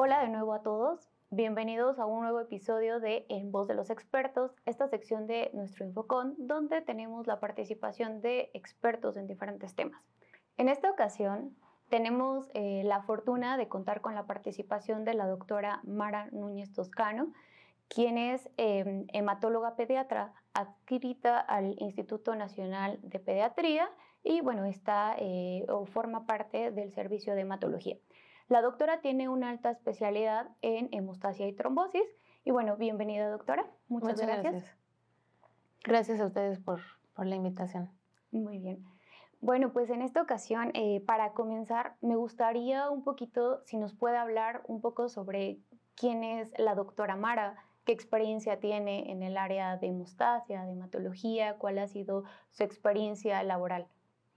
Hola de nuevo a todos, bienvenidos a un nuevo episodio de En Voz de los Expertos, esta sección de nuestro Infocon, donde tenemos la participación de expertos en diferentes temas. En esta ocasión tenemos la fortuna de contar con la participación de la doctora Mara Núñez Toscano, quien es hematóloga pediatra adscrita al Instituto Nacional de Pediatría y bueno, está o forma parte del servicio de hematología. La doctora tiene una alta especialidad en hemostasia y trombosis. Y bueno, bienvenida, doctora. Muchas gracias. Gracias a ustedes por la invitación. Muy bien. Bueno, pues en esta ocasión, para comenzar, me gustaría un poquito, si nos puede hablar un poco sobre quién es la doctora Mara, qué experiencia tiene en el área de hemostasia, de hematología, cuál ha sido su experiencia laboral.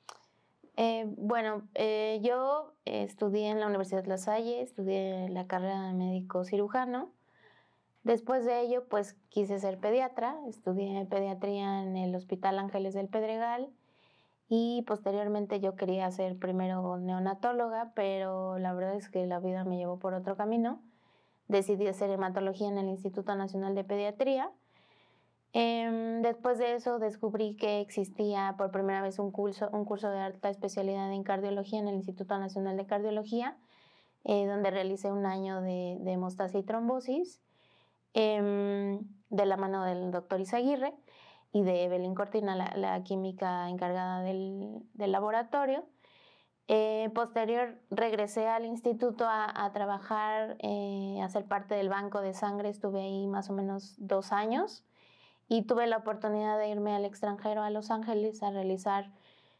Yo estudié en la Universidad La Salle, estudié la carrera de médico cirujano. Después de ello, pues quise ser pediatra, estudié pediatría en el Hospital Ángeles del Pedregal y posteriormente yo quería ser primero neonatóloga, pero la verdad es que la vida me llevó por otro camino. Decidí hacer hematología en el Instituto Nacional de Pediatría. Después de eso descubrí que existía por primera vez un curso de alta especialidad en cardiología en el Instituto Nacional de Cardiología, donde realicé un año de hemostasia y trombosis, de la mano del doctor Izaguirre y de Evelyn Cortina, la química encargada del laboratorio. Posterior regresé al instituto a trabajar, a ser parte del banco de sangre. Estuve ahí más o menos 2 años. Y tuve la oportunidad de irme al extranjero, a Los Ángeles, a realizar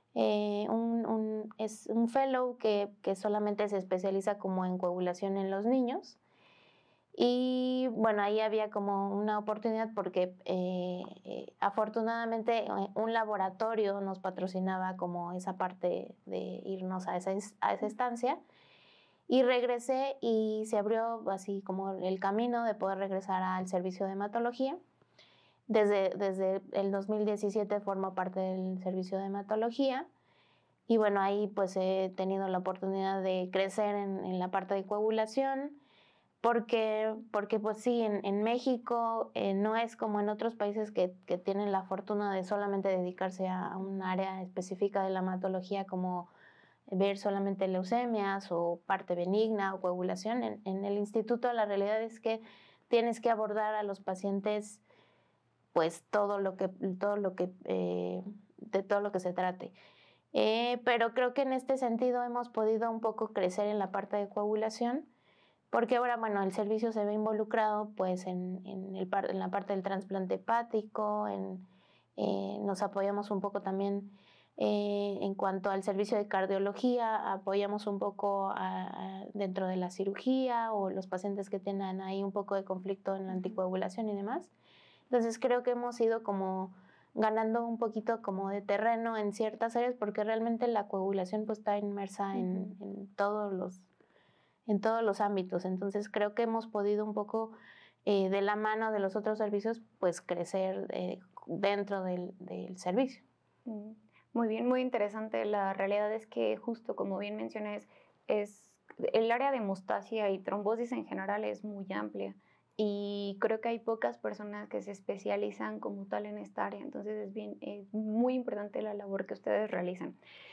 un fellow que solamente se especializa como en coagulación en los niños. Y bueno, ahí había como una oportunidad porque afortunadamente un laboratorio nos patrocinaba como esa parte de irnos a esa estancia. Y regresé y se abrió así como el camino de poder regresar al servicio de hematología. Desde el 2017 formo parte del servicio de hematología y bueno, ahí pues he tenido la oportunidad de crecer en la parte de coagulación porque pues sí, en México no es como en otros países que tienen la fortuna de solamente dedicarse a un área específica de la hematología, como ver solamente leucemias o parte benigna o coagulación. En el instituto la realidad es que tienes que abordar a los pacientes pues de todo lo que se trate. Pero creo que en este sentido hemos podido un poco crecer en la parte de coagulación, porque ahora, bueno, el servicio se ve involucrado pues en la parte del trasplante hepático, nos apoyamos un poco también en cuanto al servicio de cardiología, apoyamos un poco dentro de la cirugía o los pacientes que tengan ahí un poco de conflicto en la anticoagulación y demás. Entonces creo que hemos ido como ganando un poquito como de terreno en ciertas áreas porque realmente la coagulación pues está inmersa en todos los ámbitos. Entonces creo que hemos podido un poco de la mano de los otros servicios pues crecer dentro del servicio. Muy bien, muy interesante. La realidad es que justo como bien mencionas, el área de hemostasia y trombosis en general es muy amplia. Y creo que hay pocas personas que se especializan como tal en esta área, entonces es muy importante la labor que ustedes realizan.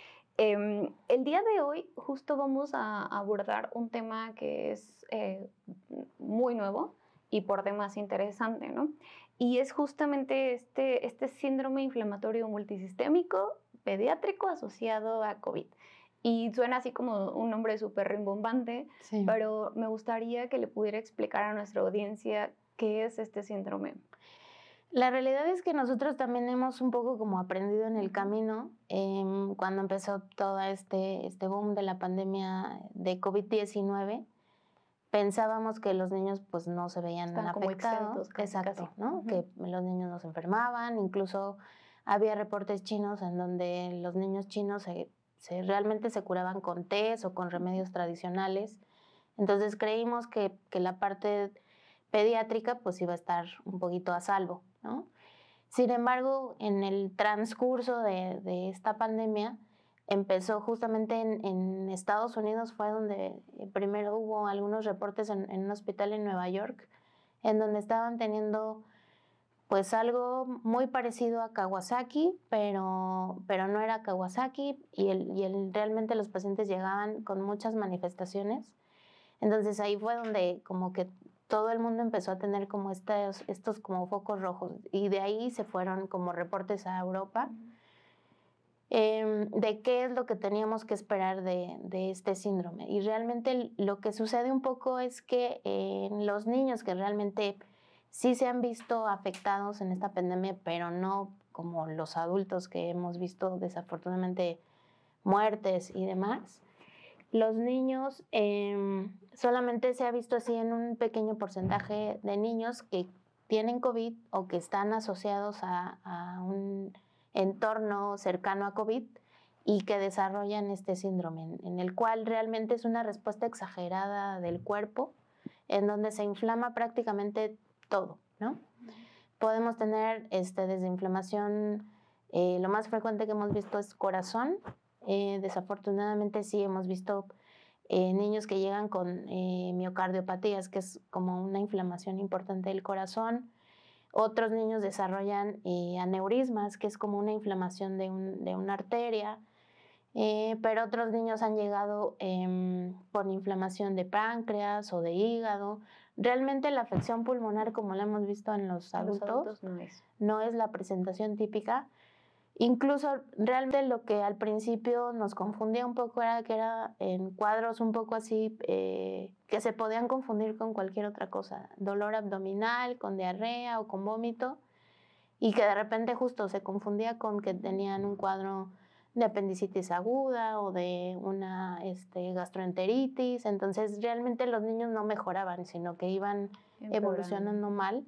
El día de hoy justo vamos a abordar un tema que es muy nuevo y por demás interesante, ¿no? Y es justamente este síndrome inflamatorio multisistémico pediátrico asociado a COVID. Y suena así como un nombre súper rimbombante, sí, pero me gustaría que le pudiera explicar a nuestra audiencia qué es este síndrome. La realidad es que nosotros también hemos un poco como aprendido en el camino. Cuando empezó todo este boom de la pandemia de COVID-19, pensábamos que los niños pues no se veían Están afectados. Como Exacto, ¿no? Que los niños no se enfermaban, incluso había reportes chinos en donde los niños chinos realmente se curaban con tés o con remedios tradicionales. Entonces creímos que la parte pediátrica pues iba a estar un poquito a salvo, ¿no? Sin embargo, en el transcurso de esta pandemia, empezó justamente en Estados Unidos, fue donde primero hubo algunos reportes en un hospital en Nueva York, en donde estaban teniendo pues algo muy parecido a Kawasaki, pero no era Kawasaki y realmente los pacientes llegaban con muchas manifestaciones. Entonces ahí fue donde como que todo el mundo empezó a tener como estos como focos rojos y de ahí se fueron como reportes a Europa de qué es lo que teníamos que esperar de este síndrome. Y realmente lo que sucede un poco es que los niños que realmente sí se han visto afectados en esta pandemia, pero no como los adultos que hemos visto desafortunadamente muertes y demás, los niños solamente se ha visto así en un pequeño porcentaje de niños que tienen COVID o que están asociados a un entorno cercano a COVID y que desarrollan este síndrome, en el cual realmente es una respuesta exagerada del cuerpo, en donde se inflama prácticamente todo, ¿no? Podemos tener desde inflamación, lo más frecuente que hemos visto es corazón. Desafortunadamente sí hemos visto niños que llegan con miocardiopatías, que es como una inflamación importante del corazón. Otros niños desarrollan aneurismas, que es como una inflamación de una arteria. Pero otros niños han llegado por inflamación de páncreas o de hígado. Realmente la afección pulmonar, como la hemos visto en los adultos, no es la presentación típica. Incluso realmente lo que al principio nos confundía un poco era que era en cuadros un poco así que se podían confundir con cualquier otra cosa, dolor abdominal, con diarrea o con vómito, y que de repente justo se confundía con que tenían un cuadro de apendicitis aguda o de una gastroenteritis. Entonces realmente los niños no mejoraban, sino que iban evolucionando mal.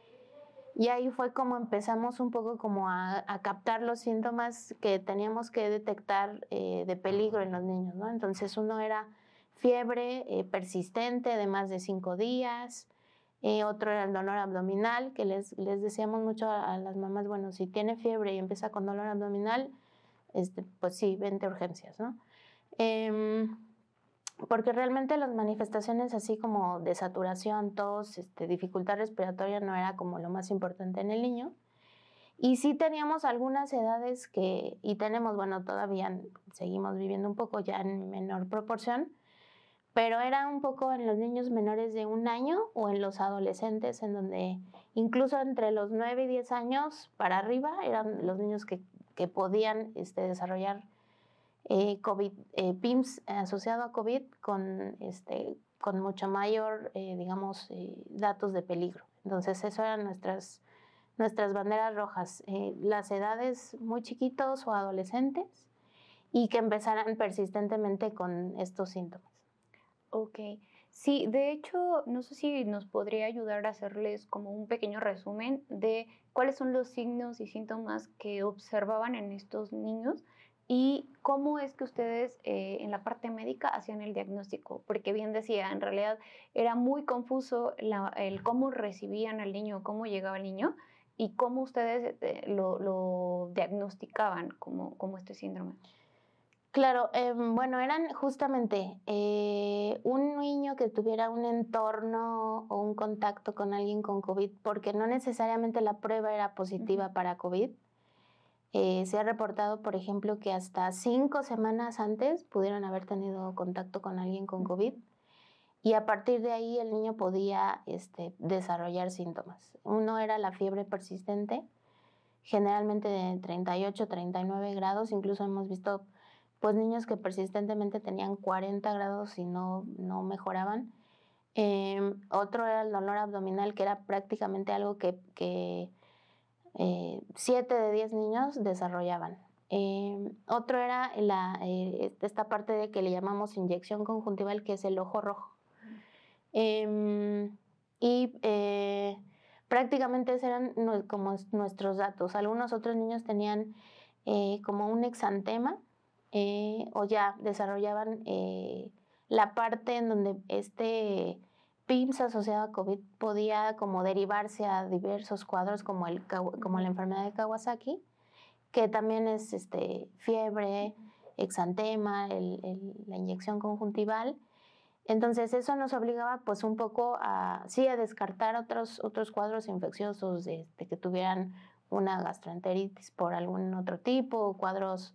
Y ahí fue como empezamos un poco como a captar los síntomas que teníamos que detectar de peligro en los niños, ¿no? Entonces uno era fiebre persistente de más de 5 días, otro era el dolor abdominal, que les decíamos mucho a las mamás, bueno, si tiene fiebre y empieza con dolor abdominal, pues sí, vente a urgencias, ¿no? Porque realmente las manifestaciones así como de saturación, tos, dificultad respiratoria no era como lo más importante en el niño. Y sí teníamos algunas edades y tenemos, bueno, todavía seguimos viviendo un poco ya en menor proporción, pero era un poco en los niños menores de 1 año o en los adolescentes, en donde incluso entre los 9 y 10 años para arriba eran los niños que podían desarrollar COVID, PIMS asociado a COVID con mucho mayor, datos de peligro. Entonces, eso eran nuestras banderas rojas, las edades muy chiquitos o adolescentes y que empezaran persistentemente con estos síntomas. Ok, sí, de hecho, no sé si nos podría ayudar a hacerles como un pequeño resumen de cuáles son los signos y síntomas que observaban en estos niños y cómo es que ustedes en la parte médica hacían el diagnóstico, porque bien decía, en realidad era muy confuso el cómo recibían al niño, cómo llegaba el niño y cómo ustedes lo diagnosticaban como este síndrome. Claro, bueno, eran justamente un niño que tuviera un entorno o un contacto con alguien con COVID, porque no necesariamente la prueba era positiva para COVID. Se ha reportado, por ejemplo, que hasta 5 semanas antes pudieron haber tenido contacto con alguien con COVID y a partir de ahí el niño podía desarrollar síntomas. Uno era la fiebre persistente, generalmente de 38, 39 grados, incluso hemos visto pues niños que persistentemente tenían 40 grados y no mejoraban. Otro era el dolor abdominal, que era prácticamente algo que 7 de 10 niños desarrollaban. Otro era esta parte de que le llamamos inyección conjuntival, que es el ojo rojo. Prácticamente esos eran como nuestros datos. Algunos otros niños tenían como un exantema o ya desarrollaban la parte en donde PIMS asociado a COVID podía como derivarse a diversos cuadros como la enfermedad de Kawasaki, que también es fiebre, exantema, la inyección conjuntival. Entonces eso nos obligaba pues un poco a descartar otros cuadros infecciosos que tuvieran una gastroenteritis por algún otro tipo, cuadros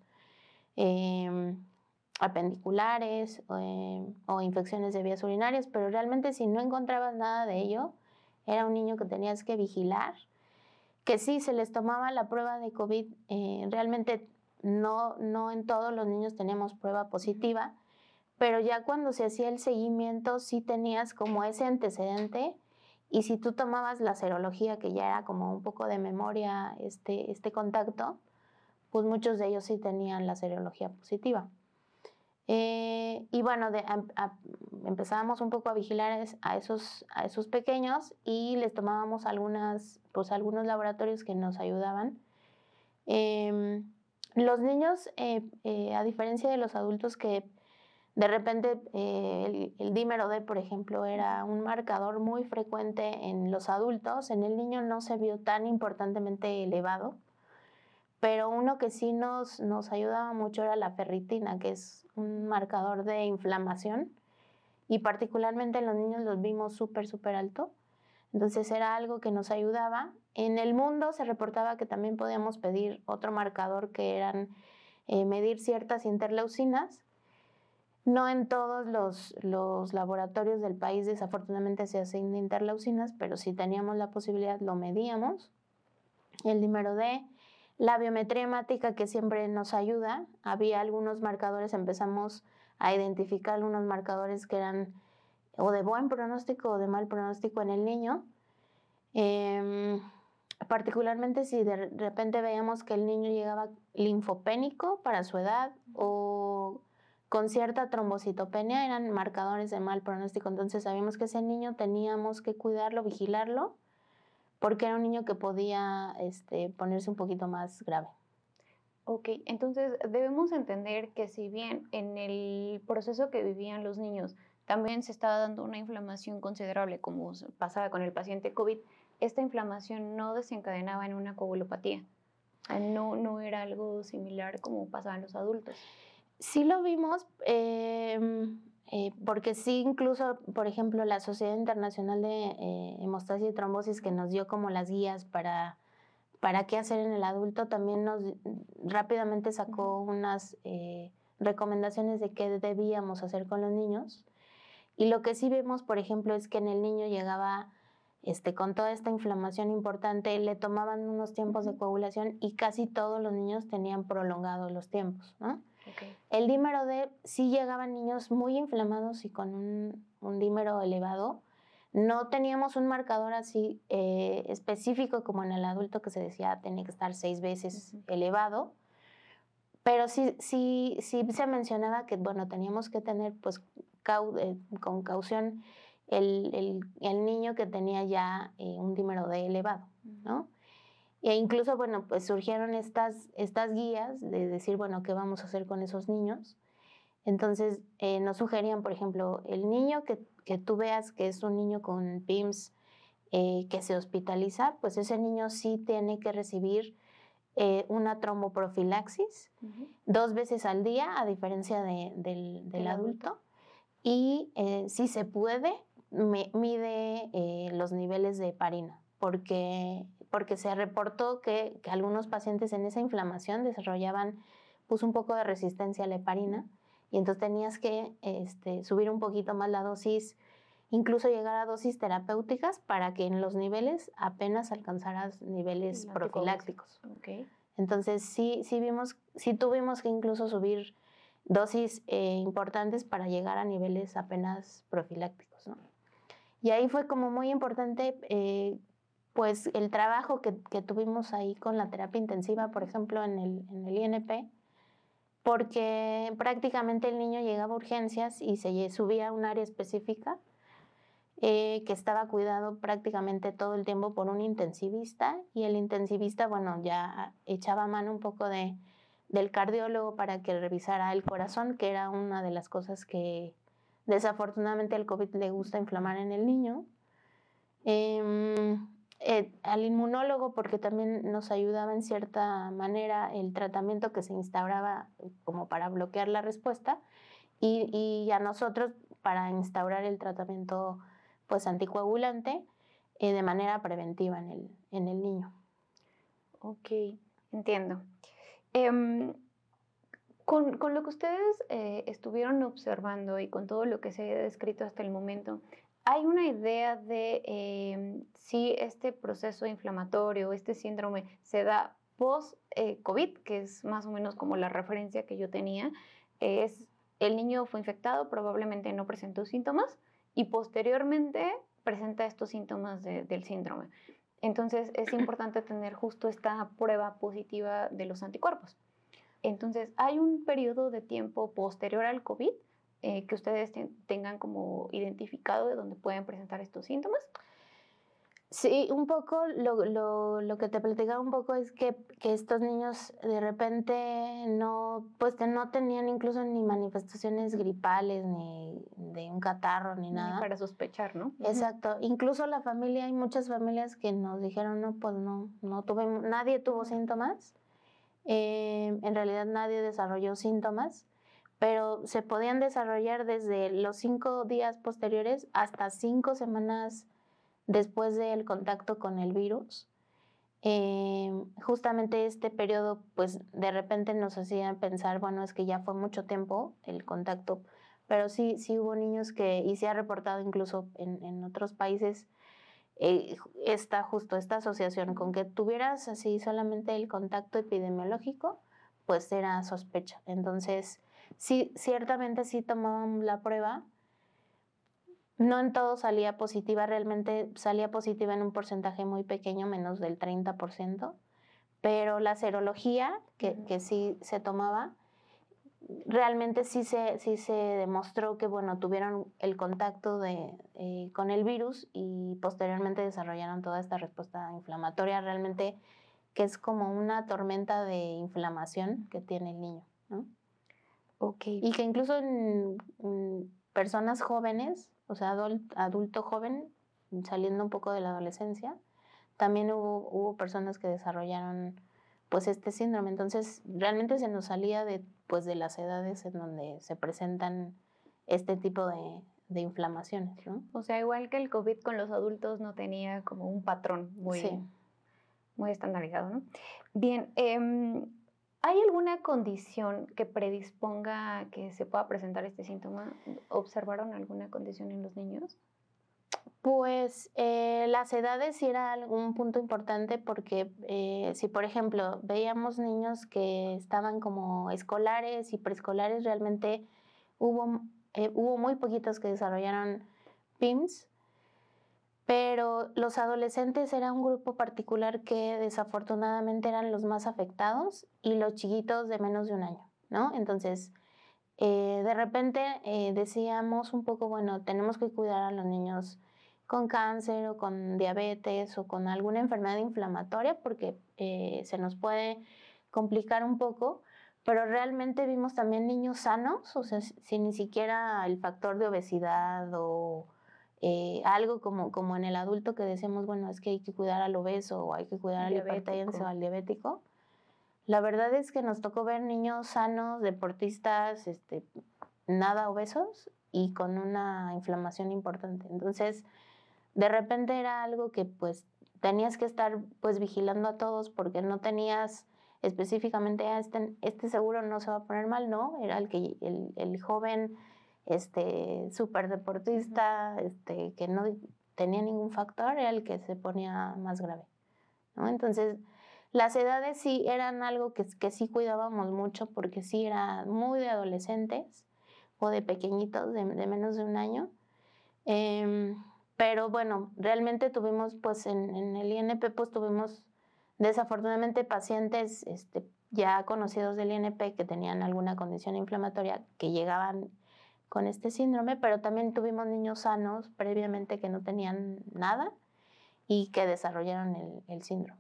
apendiculares o infecciones de vías urinarias, pero realmente si no encontrabas nada de ello, era un niño que tenías que vigilar, que sí, se les tomaba la prueba de COVID, realmente no en todos los niños teníamos prueba positiva, pero ya cuando se hacía el seguimiento sí tenías como ese antecedente, y si tú tomabas la serología, que ya era como un poco de memoria este contacto, pues muchos de ellos sí tenían la serología positiva. Y bueno, empezábamos un poco a vigilar a esos pequeños y les tomábamos algunos laboratorios que nos ayudaban. Los niños, a diferencia de los adultos que de repente el dímero D, por ejemplo, era un marcador muy frecuente en los adultos, en el niño no se vio tan importantemente elevado, pero uno que sí nos ayudaba mucho era la ferritina, que es un marcador de inflamación, y particularmente en los niños los vimos súper alto. Entonces era algo que nos ayudaba. En el mundo se reportaba que también podíamos pedir otro marcador, que eran medir ciertas interleucinas. No en todos los laboratorios del país desafortunadamente se hacen interleucinas, pero si teníamos la posibilidad lo medíamos. El dímero D, la biometría hemática, que siempre nos ayuda. Había algunos marcadores, empezamos a identificar algunos marcadores que eran o de buen pronóstico o de mal pronóstico en el niño. Particularmente si de repente veíamos que el niño llegaba linfopénico para su edad o con cierta trombocitopenia, eran marcadores de mal pronóstico. Entonces sabíamos que ese niño teníamos que cuidarlo, vigilarlo, porque era un niño que podía ponerse un poquito más grave. Ok, entonces debemos entender que si bien en el proceso que vivían los niños también se estaba dando una inflamación considerable, como pasaba con el paciente COVID, esta inflamación no desencadenaba en una coagulopatía. No era algo similar como pasaba en los adultos. Sí lo vimos, porque sí, incluso, por ejemplo, la Sociedad Internacional de Hemostasia y Trombosis, que nos dio como las guías para qué hacer en el adulto, también nos rápidamente sacó unas recomendaciones de qué debíamos hacer con los niños. Y lo que sí vemos, por ejemplo, es que en el niño llegaba con toda esta inflamación importante, le tomaban unos tiempos de coagulación y casi todos los niños tenían prolongados los tiempos, ¿no? Okay. El dímero D, sí llegaban niños muy inflamados y con un dímero elevado. No teníamos un marcador así específico como en el adulto, que se decía tenía que estar 6 veces elevado, pero sí se mencionaba que, bueno, teníamos que tener pues con caución el niño que tenía ya un dímero D elevado, ¿no? E incluso, bueno, pues surgieron estas guías de decir, bueno, ¿qué vamos a hacer con esos niños? Entonces nos sugerían, por ejemplo, el niño que tú veas que es un niño con PIMS que se hospitaliza, pues ese niño sí tiene que recibir una tromboprofilaxis 2 veces al día, a diferencia del adulto. Y si se puede, mide los niveles de heparina, porque se reportó que algunos pacientes en esa inflamación desarrollaban pues un poco de resistencia a la heparina, y entonces tenías que subir un poquito más la dosis, incluso llegar a dosis terapéuticas para que en los niveles apenas alcanzaras niveles profilácticos. Okay. Entonces sí tuvimos que incluso subir dosis importantes para llegar a niveles apenas profilácticos, ¿no? Y ahí fue como muy importante pues el trabajo que tuvimos ahí con la terapia intensiva, por ejemplo, en el INP, porque prácticamente el niño llegaba a urgencias y se subía a un área específica que estaba cuidado prácticamente todo el tiempo por un intensivista, y el intensivista, bueno, ya echaba mano un poco del cardiólogo para que revisara el corazón, que era una de las cosas que desafortunadamente el COVID le gusta inflamar en el niño. al inmunólogo, porque también nos ayudaba en cierta manera el tratamiento que se instauraba como para bloquear la respuesta, y a nosotros para instaurar el tratamiento pues anticoagulante de manera preventiva en el niño. Ok, entiendo. Em, con lo que ustedes estuvieron observando y con todo lo que se ha descrito hasta el momento, ¿hay una idea de si este proceso inflamatorio, este síndrome, se da post-COVID, que es más o menos como la referencia que yo tenía? Es el niño fue infectado, probablemente no presentó síntomas y posteriormente presenta estos síntomas del síndrome. Entonces es importante tener justo esta prueba positiva de los anticuerpos. Entonces, ¿hay un periodo de tiempo posterior al COVID que ustedes tengan como identificado de donde pueden presentar estos síntomas? Sí, un poco lo que te platicaba un poco es que estos niños de repente no, pues que no tenían incluso ni manifestaciones gripales, ni de un catarro, ni Ni nada. para sospechar, ¿no? Exacto. Incluso la familia, hay muchas familias que nos dijeron, no, pues no tuvimos, nadie tuvo síntomas. En realidad nadie desarrolló síntomas, pero se podían desarrollar desde los 5 días posteriores hasta 5 semanas después del contacto con el virus. Justamente este periodo, pues de repente nos hacía pensar, bueno, es que ya fue mucho tiempo el contacto, pero sí hubo niños y se ha reportado incluso en otros países esta asociación con que tuvieras así solamente el contacto epidemiológico, pues era sospecha. Entonces, sí, ciertamente sí tomaban la prueba. No en todo salía positiva, realmente salía positiva en un porcentaje muy pequeño, menos del 30%, pero la serología, que sí se tomaba, realmente sí se demostró que, bueno, tuvieron el contacto con el virus y posteriormente desarrollaron toda esta respuesta inflamatoria, realmente que es como una tormenta de inflamación que tiene el niño, ¿no? Okay. Y que incluso en personas jóvenes, o sea, adulto joven, saliendo un poco de la adolescencia, también hubo personas que desarrollaron pues este síndrome. Entonces, realmente se nos salía pues, de las edades en donde se presentan este tipo de inflamaciones, ¿no? O sea, igual que el COVID con los adultos no tenía como un patrón Sí. muy estandarizado, ¿no? Bien, ¿hay alguna condición que predisponga a que se pueda presentar este síntoma? ¿Observaron alguna condición en los niños? Pues las edades sí era un punto importante porque si por ejemplo veíamos niños que estaban como escolares y preescolares, realmente hubo muy poquitos que desarrollaron PIMS, pero los adolescentes era un grupo particular que desafortunadamente eran los más afectados y los chiquitos de menos de un año, ¿no? Entonces, de repente decíamos un poco, bueno, tenemos que cuidar a los niños con cáncer o con diabetes o con alguna enfermedad inflamatoria porque se nos puede complicar un poco, pero realmente vimos también niños sanos, o sea, sin ni siquiera el factor de obesidad o algo como en el adulto que decimos, bueno, es que hay que cuidar al obeso o hay que cuidar al hipertenso o al diabético. La verdad es que nos tocó ver niños sanos, deportistas, nada obesos y con una inflamación importante. Entonces, de repente era algo que pues tenías que estar pues vigilando a todos porque no tenías específicamente este seguro no se va a poner mal, no, era el joven súper deportista, que no tenía ningún factor, era el que se ponía más grave, ¿no? Entonces, las edades sí eran algo que sí cuidábamos mucho porque sí era muy de adolescentes o de pequeñitos, de menos de un año. Pero bueno, realmente tuvimos, pues en el INP, pues tuvimos desafortunadamente pacientes ya conocidos del INP que tenían alguna condición inflamatoria que llegaban con este síndrome, pero también tuvimos niños sanos previamente que no tenían nada y que desarrollaron el síndrome.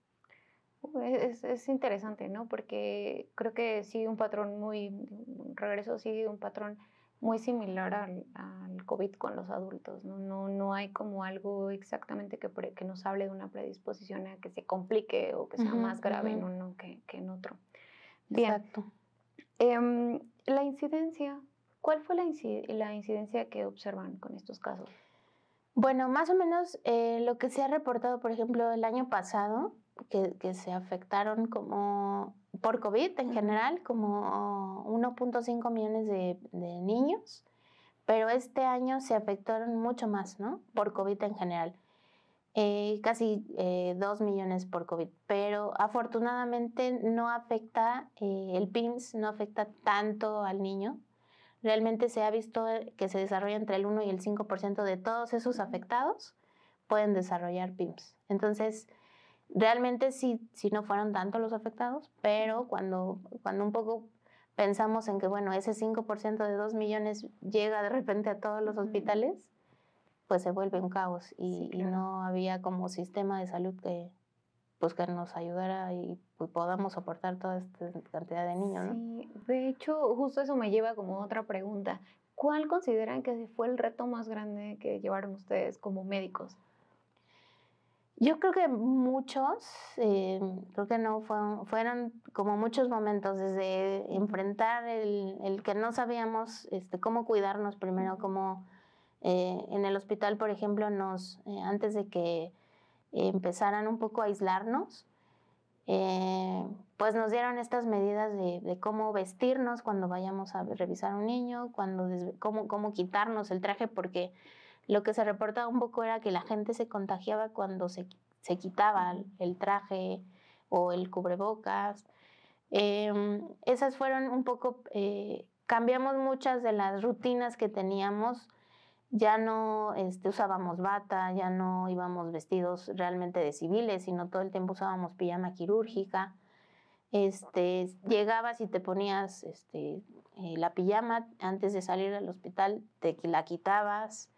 Es interesante, ¿no? Porque creo que sigue un patrón regreso sigue un patrón muy similar al COVID con los adultos, ¿no? No hay como algo exactamente que nos hable de una predisposición a que se complique o que sea Ujú, más grave ujú. en uno que en otro. Bien, Exacto. la incidencia, ¿cuál fue la incidencia que observan con estos casos? Bueno, más o menos lo que se ha reportado, por ejemplo, el año pasado, que se afectaron como por COVID en Ujú. general, como 1.5 millones de niños, pero este año se afectaron mucho más, ¿no? Por COVID en general. Casi 2 millones por COVID, pero afortunadamente no afecta, el PIMS no afecta tanto al niño. Realmente se ha visto que se desarrolla entre el 1 y el 5% de todos esos afectados pueden desarrollar PIMS. Entonces, realmente sí no fueron tantos los afectados, pero cuando un poco pensamos en que, bueno, ese 5% de 2 millones llega de repente a todos los hospitales, pues se vuelve un caos Sí, y claro. no había como sistema de salud pues que nos ayudara y pues, podamos soportar toda esta cantidad de niños, ¿no? Sí, de hecho, justo eso me lleva como a otra pregunta. ¿Cuál consideran que fue el reto más grande que llevaron ustedes como médicos? Yo creo que muchos, creo que no fueron como muchos momentos, desde enfrentar el que no sabíamos cómo cuidarnos primero, cómo en el hospital, por ejemplo, antes de que empezaran un poco a aislarnos, pues nos dieron estas medidas de cómo vestirnos cuando vayamos a revisar a un niño, cómo quitarnos el traje, porque lo que se reportaba un poco era que la gente se contagiaba cuando se quitaba el traje o el cubrebocas. Esas fueron un poco, cambiamos muchas de las rutinas que teníamos. Ya no usábamos bata, ya no íbamos vestidos realmente de civiles, sino todo el tiempo usábamos pijama quirúrgica. Llegabas y te ponías la pijama antes de salir al hospital, te la quitabas.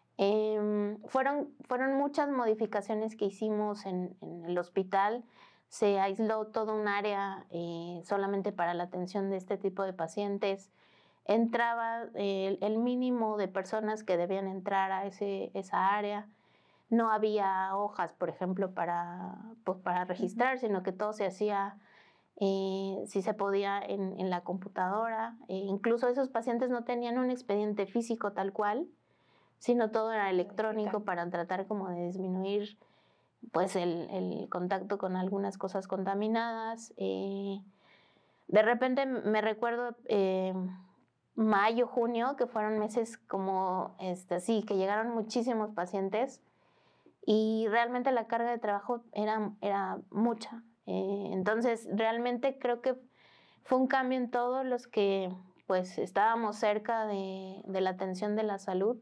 Fueron muchas modificaciones que hicimos en el hospital. Se aisló todo un área solamente para la atención de este tipo de pacientes. Entraba el mínimo de personas que debían entrar a esa área. No había hojas, por ejemplo, para registrar, sino que todo se hacía, si se podía, en la computadora. Incluso esos pacientes no tenían un expediente físico tal cual, sino todo era electrónico para tratar como de disminuir pues el contacto con algunas cosas contaminadas. De repente me recuerdo mayo, junio, que fueron meses como sí, que llegaron muchísimos pacientes y realmente la carga de trabajo era mucha. Entonces realmente creo que fue un cambio en todos los que pues estábamos cerca de la atención de la salud.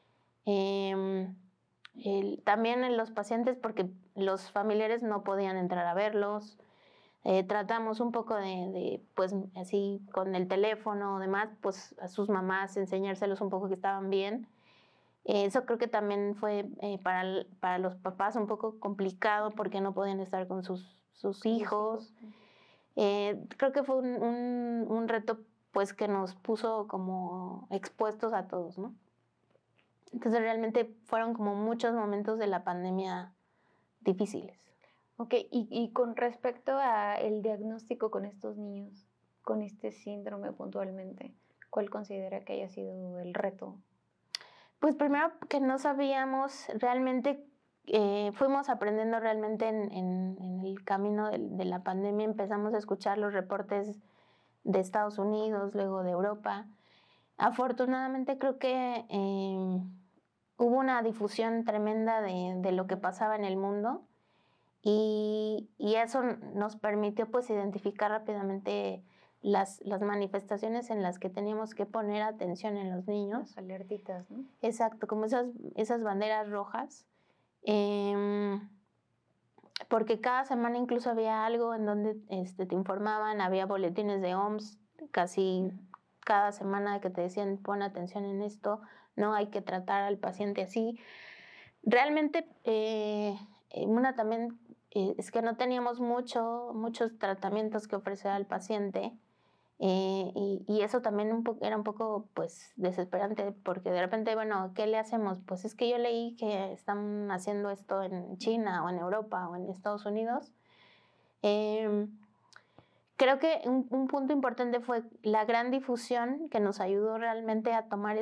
También en los pacientes, porque los familiares no podían entrar a verlos. Tratamos un poco pues así con el teléfono o demás, pues a sus mamás enseñárselos un poco que estaban bien. Eso creo que también fue para los papás un poco complicado porque no podían estar con sus hijos. Creo que fue un reto pues que nos puso como expuestos a todos, ¿no? Entonces realmente fueron como muchos momentos de la pandemia difíciles. Ok, y con respecto a el diagnóstico con estos niños, con este síndrome puntualmente, ¿cuál considera que haya sido el reto? Pues primero que no sabíamos realmente, fuimos aprendiendo realmente en el camino de la pandemia, empezamos a escuchar los reportes de Estados Unidos, luego de Europa. Afortunadamente creo que hubo una difusión tremenda de lo que pasaba en el mundo y eso nos permitió pues identificar rápidamente las manifestaciones en las que teníamos que poner atención en los niños. Las alertitas, ¿no? Exacto, como esas banderas rojas. Porque cada semana incluso había algo en donde te informaban, había boletines de OMS casi cada semana que te decían pon atención en esto, no hay que tratar al paciente así. Realmente una también es que no teníamos muchos tratamientos que ofrecer al paciente. Y eso también era un poco pues desesperante porque de repente, bueno, ¿qué le hacemos? Pues es que yo leí que están haciendo esto en China o en Europa o en Estados Unidos. Eh, Creo que un punto importante fue la gran difusión que nos ayudó realmente a tomar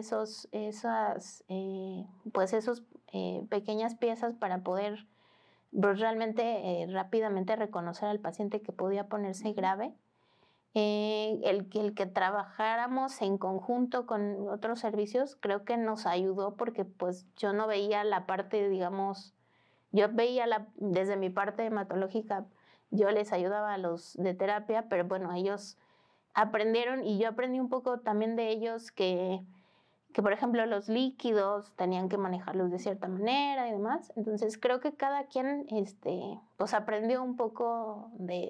esos pequeñas piezas para poder pues, realmente rápidamente reconocer al paciente que podía ponerse grave. El que trabajáramos en conjunto con otros servicios creo que nos ayudó porque pues yo no veía la parte, digamos, yo veía desde mi parte hematológica, yo les ayudaba a los de terapia, pero bueno, ellos aprendieron y yo aprendí un poco también de ellos que por ejemplo los líquidos tenían que manejarlos de cierta manera y demás. Entonces creo que cada quien pues aprendió un poco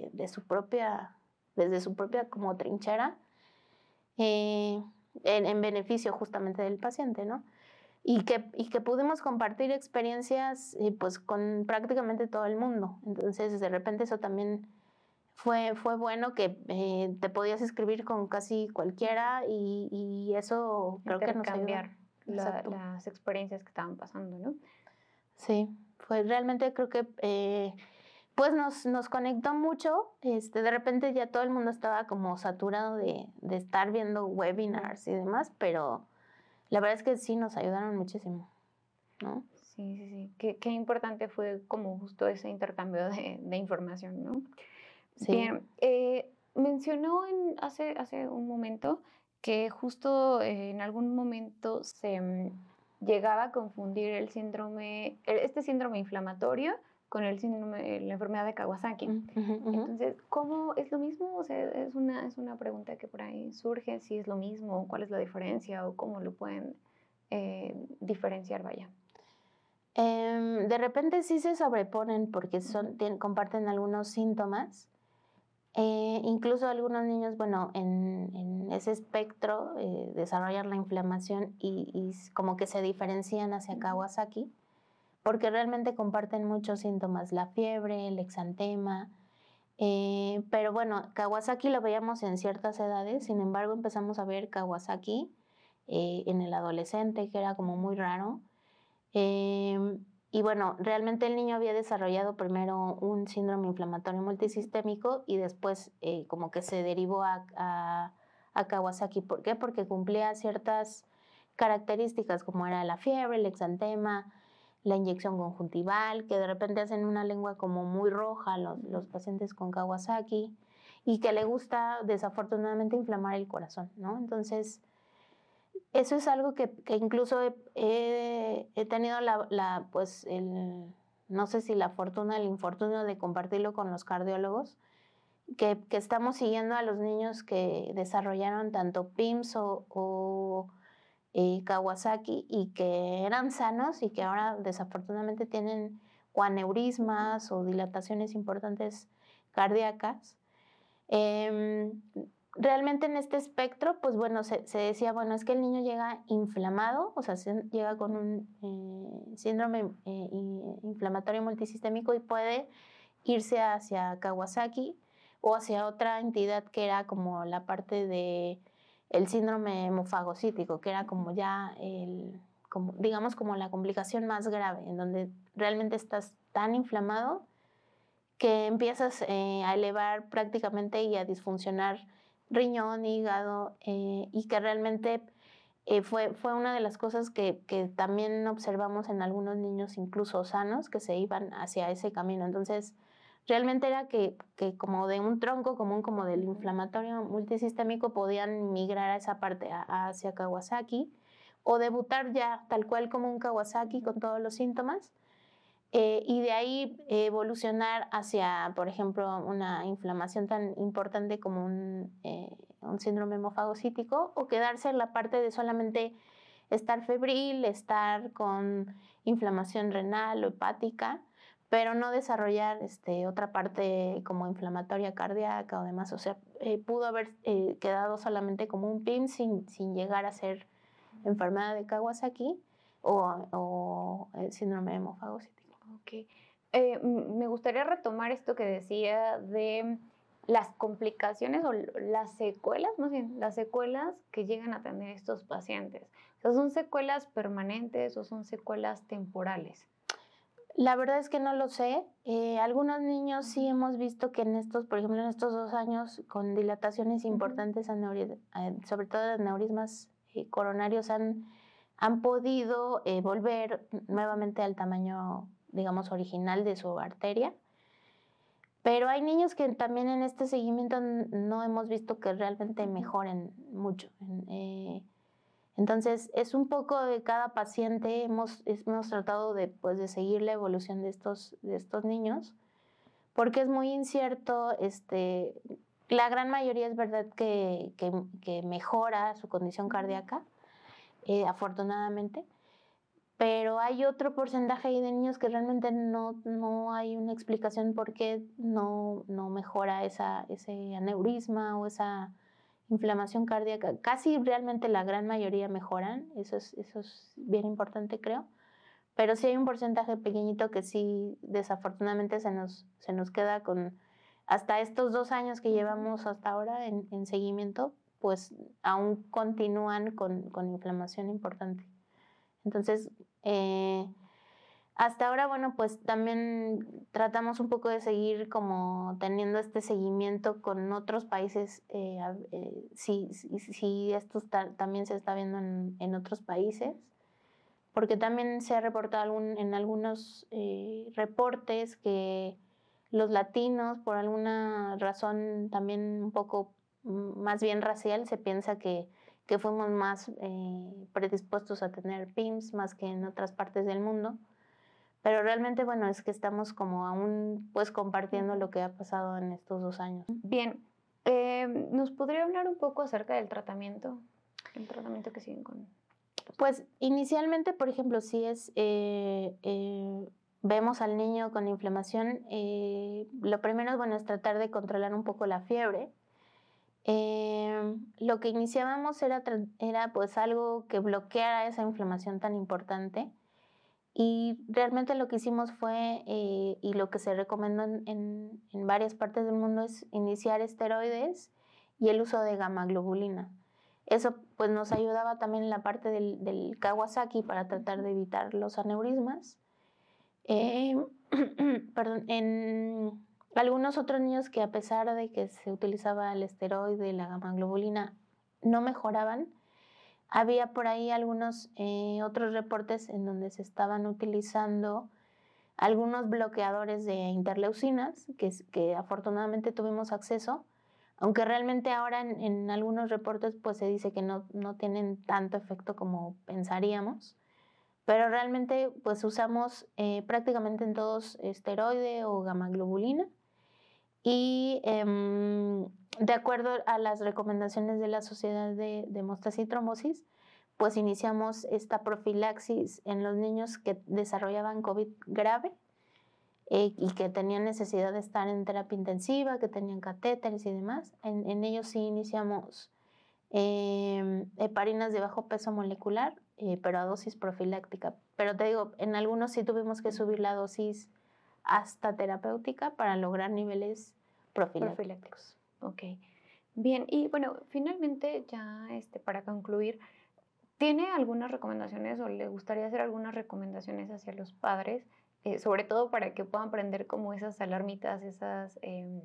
desde su propia como trinchera, eh, en beneficio justamente del paciente, ¿no? Y que pudimos compartir experiencias pues con prácticamente todo el mundo. Entonces de repente eso también fue bueno que te podías escribir con casi cualquiera y eso creo que nos ayudó. Intercambiar las experiencias que estaban pasando, ¿no? Sí, realmente creo que pues nos conectó mucho. De repente ya todo el mundo estaba como saturado de estar viendo webinars y demás, pero la verdad es que sí nos ayudaron muchísimo, ¿no? Sí, sí, sí. Qué importante fue como justo ese intercambio de información, ¿no? Sí. Bien, mencionó hace un momento que justo en algún momento se llegaba a confundir este síndrome inflamatorio con el síndrome, la enfermedad de Kawasaki. Entonces, ¿cómo es lo mismo? O sea, es una pregunta que por ahí surge, si es lo mismo, cuál es la diferencia o cómo lo pueden diferenciar, vaya. De repente sí se sobreponen porque comparten algunos síntomas. Incluso algunos niños, bueno, en ese espectro desarrollan la inflamación y como que se diferencian hacia Kawasaki, porque realmente comparten muchos síntomas, la fiebre, el exantema. Pero bueno, Kawasaki lo veíamos en ciertas edades, sin embargo empezamos a ver Kawasaki en el adolescente, que era como muy raro. Y bueno, realmente el niño había desarrollado primero un síndrome inflamatorio multisistémico y después como que se derivó a Kawasaki. ¿Por qué? Porque cumplía ciertas características como era la fiebre, el exantema, la inyección conjuntival, que de repente hacen una lengua como muy roja los pacientes con Kawasaki y que le gusta desafortunadamente inflamar el corazón, ¿no? Entonces, eso es algo que incluso he tenido no sé si la fortuna, el infortunio de compartirlo con los cardiólogos, que estamos siguiendo a los niños que desarrollaron tanto PIMS o Kawasaki y que eran sanos y que ahora desafortunadamente tienen o aneurismas o dilataciones importantes cardíacas. Realmente en este espectro, pues bueno, se decía, bueno, es que el niño llega inflamado, o sea, llega con un síndrome inflamatorio multisistémico y puede irse hacia Kawasaki o hacia otra entidad que era como la parte de el síndrome hemofagocítico, que era como ya digamos como la complicación más grave, en donde realmente estás tan inflamado que empiezas a elevar prácticamente y a disfuncionar riñón, hígado, y que realmente fue una de las cosas que también observamos en algunos niños incluso sanos que se iban hacia ese camino. Entonces, realmente era que como de un tronco común como del inflamatorio multisistémico podían migrar a esa parte, hacia Kawasaki, o debutar ya tal cual como un Kawasaki con todos los síntomas, y de ahí evolucionar hacia, por ejemplo, una inflamación tan importante como un síndrome hemofagocítico, o quedarse en la parte de solamente estar febril, estar con inflamación renal o hepática, pero no desarrollar otra parte como inflamatoria cardíaca o demás. O sea, pudo haber quedado solamente como un PIN sin llegar a ser enfermedad de Kawasaki o síndrome hemofagocítico. Ok. Me gustaría retomar esto que decía de las complicaciones o las secuelas, más bien, las secuelas que llegan a tener estos pacientes. O sea, ¿son secuelas permanentes o son secuelas temporales? La verdad es que no lo sé. Algunos niños sí hemos visto que por ejemplo, en estos 2 años, con dilataciones importantes, sobre todo de aneurismas coronarios, han podido volver nuevamente al tamaño, digamos, original de su arteria. Pero hay niños que también en este seguimiento no hemos visto que realmente mejoren mucho. Entonces, es un poco de cada paciente. Hemos tratado pues, de seguir la evolución de estos niños, porque es muy incierto. La gran mayoría es verdad que mejora su condición cardíaca, afortunadamente. Pero hay otro porcentaje ahí de niños que realmente no hay una explicación por qué no mejora ese aneurisma o esa inflamación cardíaca. Casi realmente la gran mayoría mejoran, eso es bien importante, creo. Pero sí hay un porcentaje pequeñito que sí, desafortunadamente, se nos queda con, hasta estos 2 años que llevamos hasta ahora en seguimiento, pues aún continúan con inflamación importante. Entonces, hasta ahora, bueno, pues también tratamos un poco de seguir como teniendo este seguimiento con otros países, si esto también se está viendo en otros países, porque también se ha reportado en algunos reportes que los latinos, por alguna razón también un poco más bien racial, se piensa que fuimos más predispuestos a tener PIMS más que en otras partes del mundo. Pero realmente, bueno, es que estamos como aún pues compartiendo lo que ha pasado en estos 2 años. Bien, ¿nos podría hablar un poco acerca del tratamiento? El tratamiento que siguen con... Pues inicialmente, por ejemplo, si vemos al niño con inflamación, lo primero, bueno, es tratar de controlar un poco la fiebre. Lo que iniciábamos era pues algo que bloqueara esa inflamación tan importante, y realmente lo que hicimos fue, y lo que se recomendó en varias partes del mundo, es iniciar esteroides y el uso de gamma globulina. Eso pues nos ayudaba también en la parte del Kawasaki para tratar de evitar los aneurismas. Perdón, en algunos otros niños que, a pesar de que se utilizaba el esteroide, la gamma globulina, no mejoraban, había por ahí algunos otros reportes en donde se estaban utilizando algunos bloqueadores de interleucinas, que afortunadamente tuvimos acceso, aunque realmente ahora en algunos reportes pues se dice que no tienen tanto efecto como pensaríamos. Pero realmente pues usamos prácticamente en todos esteroide o gamma globulina, y de acuerdo a las recomendaciones de la Sociedad de Hemostasia y Trombosis, pues iniciamos esta profilaxis en los niños que desarrollaban COVID grave y que tenían necesidad de estar en terapia intensiva, que tenían catéteres y demás. En ellos sí iniciamos heparinas de bajo peso molecular, pero a dosis profiláctica. Pero te digo, en algunos sí tuvimos que subir la dosis hasta terapéutica para lograr niveles profilácticos. Ok. Bien, y bueno, finalmente ya para concluir, ¿tiene algunas recomendaciones o le gustaría hacer algunas recomendaciones hacia los padres, sobre todo para que puedan prender como esas alarmitas, esas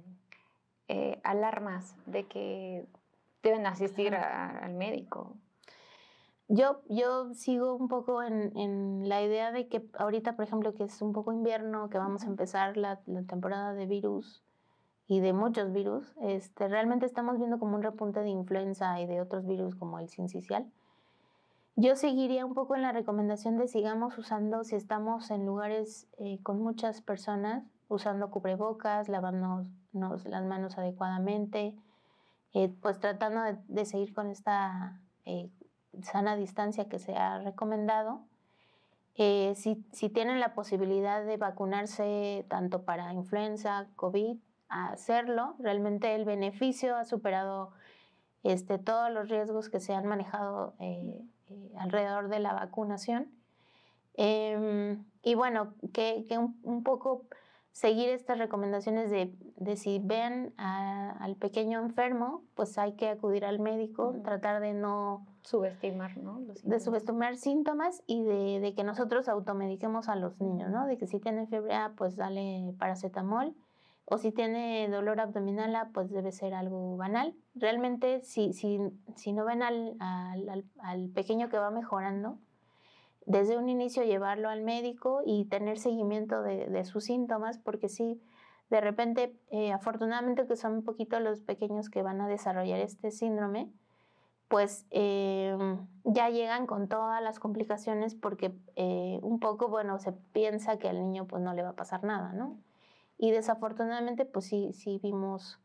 alarmas de que deben asistir al médico? Yo sigo un poco en la idea de que ahorita, por ejemplo, que es un poco invierno, que vamos a empezar la temporada de virus y de muchos virus, realmente estamos viendo como un repunte de influenza y de otros virus como el sincicial. Yo seguiría un poco en la recomendación de sigamos usando, si estamos en lugares con muchas personas, usando cubrebocas, lavándonos las manos adecuadamente, pues tratando de seguir con esta sana distancia que se ha recomendado. Si tienen la posibilidad de vacunarse tanto para influenza, COVID, a hacerlo. Realmente el beneficio ha superado todos los riesgos que se han manejado alrededor de la vacunación. Y bueno, que un poco seguir estas recomendaciones de si ven al pequeño enfermo, pues hay que acudir al médico, tratar de no subestimar, ¿no? De subestimar síntomas y de que nosotros automediquemos a los niños, ¿no? De que si tiene fiebre, pues dale paracetamol, o si tiene dolor abdominal, pues debe ser algo banal. Realmente, si no ven al pequeño que va mejorando, desde un inicio llevarlo al médico y tener seguimiento de sus síntomas, porque sí, de repente, afortunadamente que son un poquito los pequeños que van a desarrollar este síndrome, pues ya llegan con todas las complicaciones porque un poco, bueno, se piensa que al niño pues no le va a pasar nada, ¿no? Y desafortunadamente pues sí vimos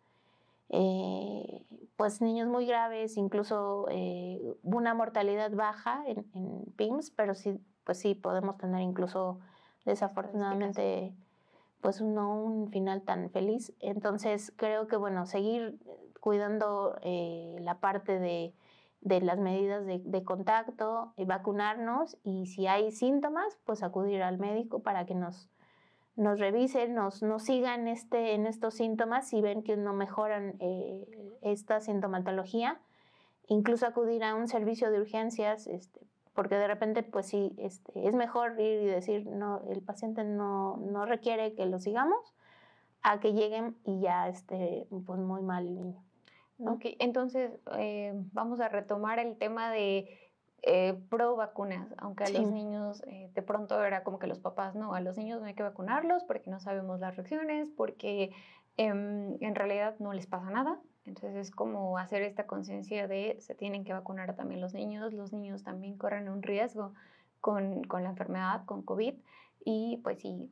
pues niños muy graves, incluso una mortalidad baja en PIMS, pero sí, pues sí podemos tener incluso desafortunadamente pues no un final tan feliz. Entonces creo que bueno, seguir cuidando la parte de las medidas de contacto, vacunarnos y si hay síntomas, pues acudir al médico para que nos revisen, nos sigan en estos síntomas y ven que no mejoran esta sintomatología, incluso acudir a un servicio de urgencias, porque de repente pues sí, es mejor ir y decir, no, el paciente no requiere que lo sigamos, a que lleguen y ya esté pues muy mal el niño, ¿no? Ok, entonces vamos a retomar el tema de pro vacunas, aunque a los niños de pronto era como que los papás, no, a los niños no hay que vacunarlos porque no sabemos las reacciones, porque en realidad no les pasa nada. Entonces es como hacer esta conciencia de se tienen que vacunar también los niños también corren un riesgo con la enfermedad, con COVID, y pues sí,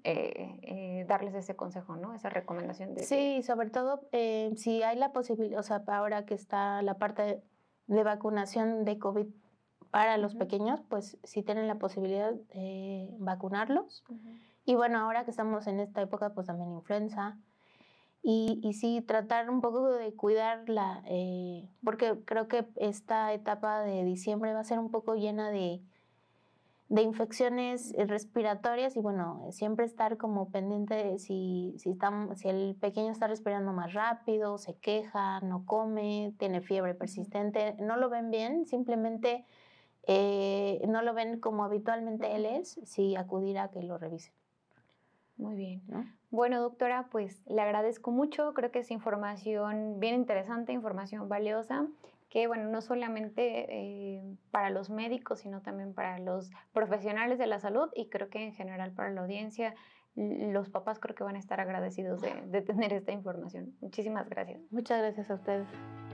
darles ese consejo, ¿no? Esa recomendación de sí, sobre todo si hay la posibilidad, o sea, ahora que está la parte de vacunación de COVID para los pequeños, pues si tienen la posibilidad de vacunarlos. Y bueno, ahora que estamos en esta época, pues también influenza. Y sí, tratar un poco de cuidarla, porque creo que esta etapa de diciembre va a ser un poco llena de infecciones respiratorias y bueno, siempre estar como pendiente de si el pequeño está respirando más rápido, se queja, no come, tiene fiebre persistente, no lo ven bien, simplemente no lo ven como habitualmente él es, sí acudir a que lo revisen. Muy bien, ¿no? Bueno, doctora, pues le agradezco mucho, creo que es información bien interesante, información valiosa, que bueno, no solamente para los médicos, sino también para los profesionales de la salud y creo que en general para la audiencia, los papás creo que van a estar agradecidos de tener esta información. Muchísimas gracias. Muchas gracias a ustedes.